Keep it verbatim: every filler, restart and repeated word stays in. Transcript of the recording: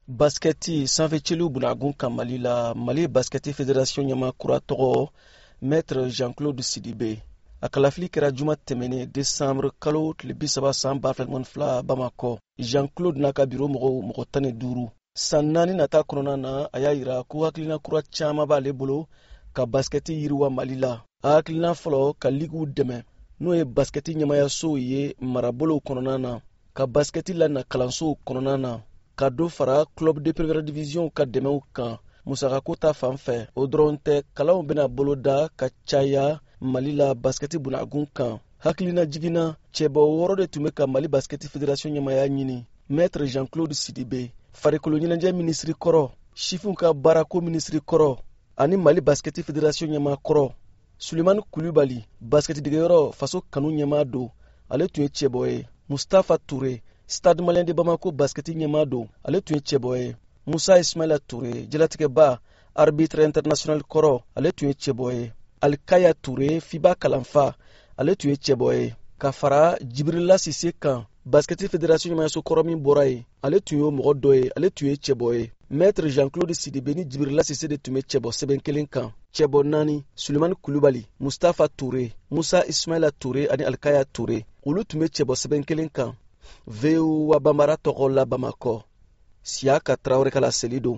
Basketi sanfɛciliw bunagun kan Mali la, Mali Basketi Fédération ɲɛmaa kura tɔgɔ Maître Jean-Claude Sidibe. A kalafili kɛra juma tɛmɛnen décembre kalo tile bi saba san ba fila ni fila Bamakɔ. Jean-Claude n'a ka biro mɔgɔw mɔgɔ tan ni duuru. San naani nata kɔnɔna na a y'a yira ko hakilina kura caman b'ale bolo ka basketi yiriwa Mali la. A hakilina fɔlɔ ka ligiw dɛmɛ n'o ye basketi ɲɛmayasow ye marabolow kɔnɔna na, ka basketi lana kalansow kɔnɔna na, ka do fara club de première division ka dɛmɛw kan musakako ta fan fɛ. O dɔrɔn tɛ, kalanw bɛna boloda ka caya Mali la basketi bunagun kan. Hakilina jiginna cɛbɔ wɔɔrɔ de tun bɛ ka Mali Basketi Fédération ɲɛmaya ɲini. Maître Jean-Claude Sidibe, farikolo ɲɛnajɛ minisiri kɔrɔ, sifinw ka baarako minisiri kɔrɔ, ani Mali Basketi Fédération ɲɛmaa kɔrɔ. Sulemani Kulibali, basketi degeyɔrɔ faso kanu ɲɛmaa don, ale tun ye cɛbɔ ye. Mustafa Touré, Stade Malien de Bamako basketi ɲɛmaa don, ale tun ye cɛbɔ ye. Musa Ismaila Touré, jalatigɛba, arbitre international kɔrɔ, ale tun ye cɛbɔ ye. Alikaya Touré, FIBA kalanfa, ale tun ye cɛbɔ ye. Ka fara Jibirila Sise kan, Basketi Fédération ɲɛmayaso kɔrɔ min bɔra ye, ale tun ye mɔgɔ dɔ ye, ale tun ye cɛbɔ ye. Maître Jean-Claude Sidibe ni Jibirila Sise de tun bɛ cɛbɔ sɛbɛn kelen kan. Cɛbɔ naani, Sulemani Kulibali, Mustafa Touré, Musa Ismaila Touré ani Alikaya Touré, olu tun bɛ cɛbɔ sɛbɛn kelen kan. V O A Bambara tɔgɔ la Bamakɔ. Siaka Traoré ka laseli don.